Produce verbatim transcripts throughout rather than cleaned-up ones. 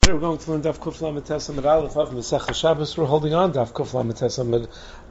We're going to learn Daf Kuf Lamed Tes Amid Aleph of Masechah Shabbos. We're holding on Daf Kuf Lamed Tes Amid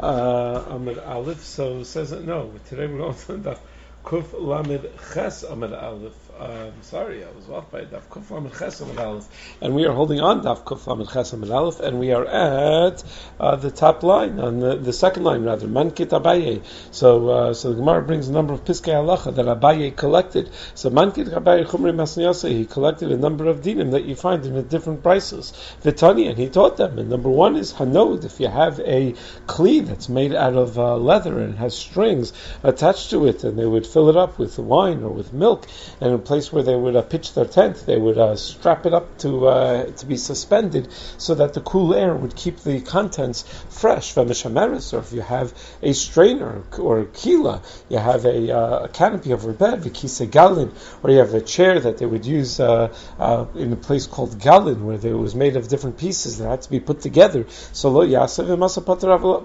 uh, Amid Aleph. So it says it no. Today we're going to learn Daf Kuf Lamed Ches Amid Aleph. Um, sorry, I was off by Daf Kuf Lamed Ches Amid Aleph, and we are holding on Daf Kuf Lamed Ches Amid Aleph, and we are at uh, the top line on the, the second line rather. Mankit Abaye. So uh, so the Gemara brings a number of Piskei Halacha that Abaye collected. So Mankit Abaye Chumrei Masniyasa, he collected a number of dinim that you find in the different prices. Vitani, and he taught them. And number one is Hanod. If you have a kli that's made out of uh, leather and has strings attached to it, and they would fill it up with wine or with milk, and in a place where they would uh, pitch their tent, they would uh, strap it up to uh, to be suspended so that the cool air would keep the contents fresh. V'meshameres, or if you have a strainer or a kila, you have a, uh, a canopy over a bed, v'kise galin, or you have a chair that they would use uh, uh, in a place called galin, where it was made of different pieces that had to be put together. So lo yasev v'masa pater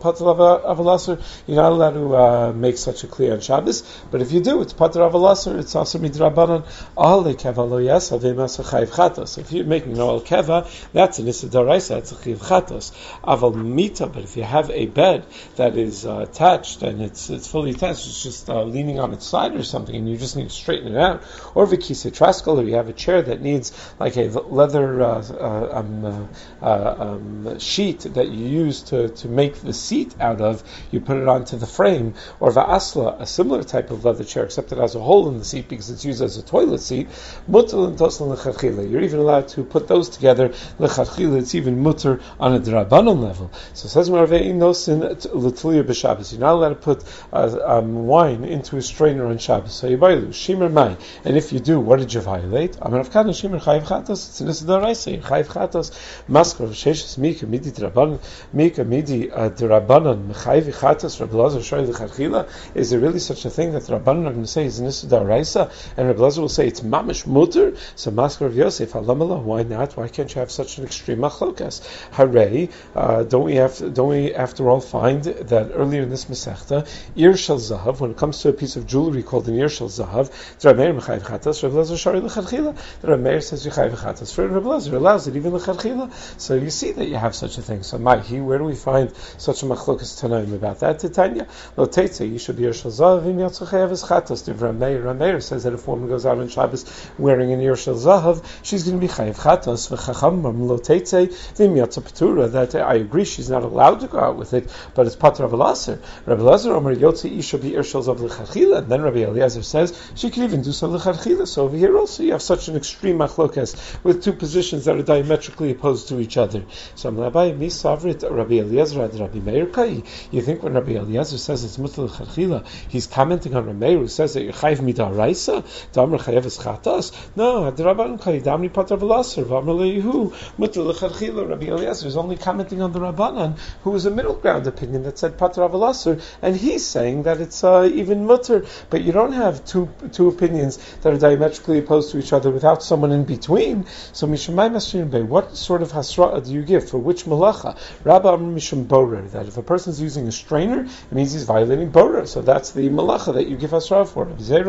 avalaser, you're not allowed to uh, make such a kli on Shabbos, but if you do, it's pater avalaser, it's also midrabanan. Ahal keva lo yasev v'masa chayiv chatos. If you're making an al keva, that's an issa d'oraisa, that's a chayiv chatos. Aval mita, but if you have a bed that is uh, attached and it's it's fully attached, it's just uh, leaning on its side or something, and you just need to straighten it out, or v'kise traskel, or you have a chair that needs like a leather uh, uh, um, uh, uh, um, sheet that you use to, to make the seat out of, you put it onto the frame, or va'asla, a similar type of leather chair, except it has a hole in the seat because it's used as a toilet seat, mutter and tosel l'chadchila. You're even allowed to put those together l'chadchila. It's even mutter on a drabanon level. So it says Marvein nosin l'tliya b'Shabbos. You're not allowed to put uh, um, wine into a strainer on Shabbos. So you buy shimer mai, and if you do, what did you violate? Amar avkana shimer chayiv chatos. It's an issa d'oraisa. Chayiv chatos maskor v'sheishes mika midi drabanon mika midi drabanon mechayiv chatos. Rabbi Lazar shoy l'chadchila. Is there really such a thing that the Rabbanon are going to say is an issa d'oraisa, and Rabbi Lazar will say it's mamish mutter? So maskor of Yosef halamala. Why not? Why can't you have such an extreme machlokas? Hooray! Uh, don't we have? To, don't we after all find that earlier in this Masechta, ir shel zahav, when it comes to a piece of jewelry called an ir shel zahav, the Rameir mechayiv chatos, Rabbi Lazar shari l'chadchila. The Rameir says yechayiv chatos. For Rabbi Lazar allows it even l'chadchila. So you see that you have such a thing. So my he, where do we find such a machlokas tanaim about that? Titania lo teitze, you should be ir shel zahav im yatzuchayav es chatos. The Rameir Rameir says that if a woman goes out on Shabbos wearing an ir shel zahav, she's going to be chayiv chatos. V'chachamim lo teitze v'im yatzu petura. That I agree, she's not allowed to go out with it, but it's pater avalaser. Rabbi Lazar Omer Yotzi Isha be ir shel zahav l'chadchila, and then Rabbi Eliezer says she can even do so l'chadchila. So over here also you have such an extreme machlokas with two positions that are diametrically opposed to each other. So I'm Rabbi Misavrit Rabbi Eliezer and Rabbi Meir Kai. You think when Rabbi Eliezer says it's mutar l'chadchila, he's commenting on Rabbi Meir who says that you're chayiv midaraisa, damar chayev es chatas? No, the Rabban Kai damri pater avalaser v'amar leYehu mutar l'chadchila. Rabbi Eliezer is only commenting on the Rabbanan, who was a middle ground opinion that said pater avalaser, and he's saying that it's uh, even mutter. But you don't have two two opinions that are diametrically opposed to each other without someone in between. So mishamai masrin bey, what sort of hasra do you give for which malacha? Rabba amr mishum borer, that if a person is using a strainer, it means he's violating borer. So that's the malacha that you give hasra for.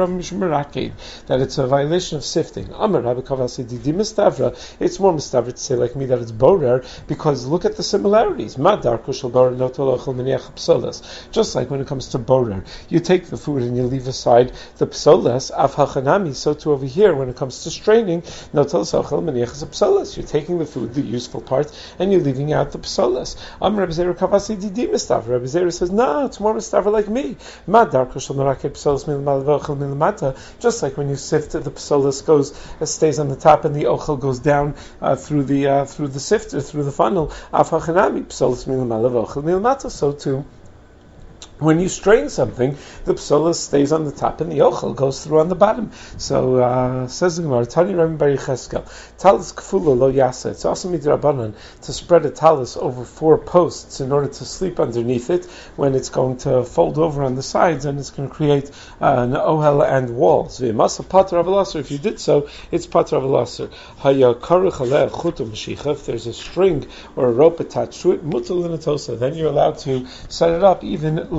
That it's a violation of sifting. Amr Rabbi Kavasi didi mistavra. It's more mistavra to say like me that it's borer, because look at the similarities. Madar kushal borer no tolochel miniach psolas. Just like when it comes to borer, you take the food and you leave aside the psolas. Av hachanami. So too over here, when it comes to straining, no tolochel miniach psolas. You're taking the food, the useful part, and you're leaving out the psolas. Amr Rabbi Zera Kavasi didi mistavra. Rabbi Zera says, no, it's more mistavra like me. Madar kushal meraket psolas milmal v'ochel milamata. Just like when you sift, the psolas goes uh, stays on the top and the ochel goes down uh, through the uh, through the sifter, through the funnel. Av hachanami psolas milamala v'ochel milamata. So too, when you strain something, the psola stays on the top and the ochel goes through on the bottom. So uh, says the Gemara, Tani Rabbi Bar Yecheskel, talis kfula lo yasa. It's also midrabanan to spread a talis over four posts in order to sleep underneath it when it's going to fold over on the sides and it's going to create uh, an ohel and walls. V'imasa pater avalaser. If you did so, it's pater avalaser. Haya karuch alev chutum mashicha. If there's a string or a rope attached to it, mutal linatosa, then you're allowed to set it up even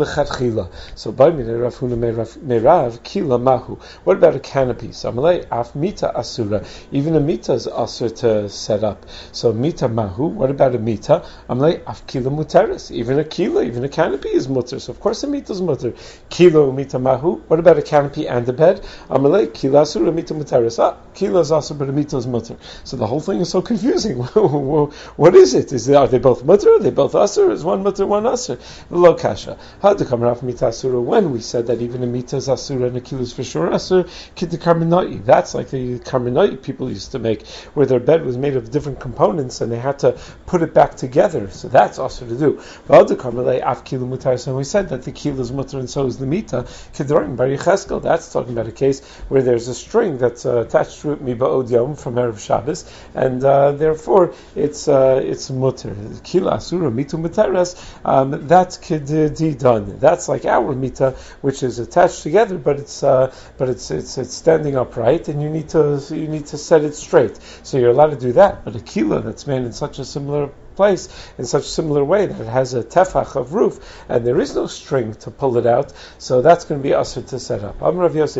lechatchila. So by minei Rav Huna meirav kila mahu. What about a canopy? So Amalei af mita asura. Even a mita is asur to set up. So mita mahu. What about a mita? Amalei af kila muteris. Even a kila, even a canopy is mutter. So of course a mita is mutter. Kilo mita mahu. What about a canopy and a bed? Amalei kila asura mita muteris. Ah, kila is asur, but a mita is mutter. So the whole thing is so confusing. What is it? Is it, are they both mutter? Are they both asur? Is one mutter, one asur? Lo kasha. How to come off mita asura? When we said that even a mita is asura and a kila is for sure asur, kid the karmenai. That's like the karmenai people used to make, where their bed was made of different components and they had to put it back together. So that's asur to do. But the karmenai af kila mutar. So we said that the kila is mutter and so is the mita. Kedarim bar Yecheskel. That's talking about a case where there's a string that's uh, attached to it miba'od yom from erev Shabbos, and uh, therefore it's uh, it's mutter. Kila asura mitu muteres. Um, that's kedidi done. That's like our mita, which is attached together, but it's uh, but it's it's it's standing upright, and you need to you need to set it straight. So you're allowed to do that. But a kila that's made in such a similar place in such a similar way that it has a tefach of roof and there is no string to pull it out, so that's going to be usher to set up. Amar Rav Yosef,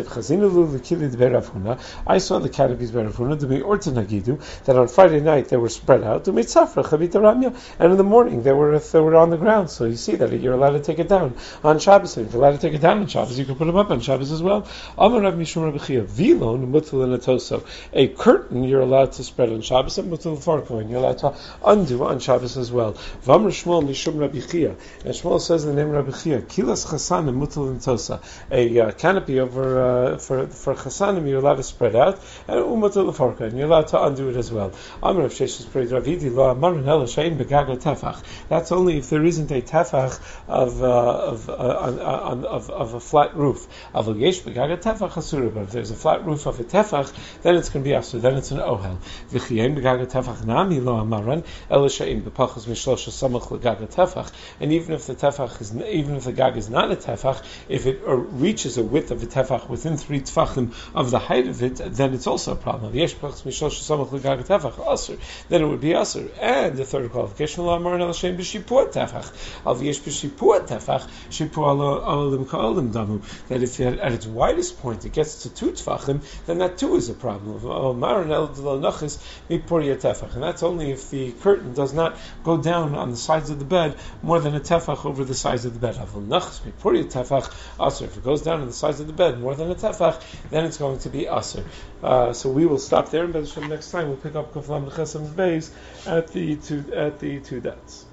I saw the canopies by Rav Huna that on Friday night they were spread out, and in the morning they were they were on the ground. So you see that you're allowed to take it down on Shabbos. And if you're allowed to take it down on Shabbos, you can put them up on Shabbos as well. Amar Rav Mishum Rabbi Chia, vilon mutal natoso, a curtain you're allowed to spread on Shabbos, and mutal farko, and you're allowed to undo on Shabbos as well. Vamr Shmuel Mishum Rabbi Chia, and Shmuel says the name Rabbi Chia, Kilas Chasanim Mutal Ntosa, a uh, canopy over uh, for for Chasanim you're allowed to spread out, and Umatul Farka, and you're allowed to undo it as well. Amr of Sheshus Prayed Ravidi Lo Amarin Ela Shein Begaga Tefach. That's only if there isn't a tefach of uh, of, uh, on, on, of of a flat roof. Avol Yesh Begaga Tefach Asura. But if there's a flat roof of a tefach, then it's going to be asur. Then it's an ohel. V'chiyem Begaga Tefach Nami Lo Amaran Ela Shein. And even if the tefach is, even if the gag is not a tefach, if it reaches a width of a tefach within three tefachim of the height of it, then it's also a problem. Then it would be asur. And the third qualification, that if it, at its widest point it gets to two tefachim, then that too is a problem. And that's only if the curtain does not go down on the sides of the bed more than a tefach over the sides of the bed. If it goes down on the sides of the bed more than a tefach, then it's going to be asur. Uh, so we will stop there, and next time we'll pick up Kaf Lamed Ches Amud Beis at the two at the two dots.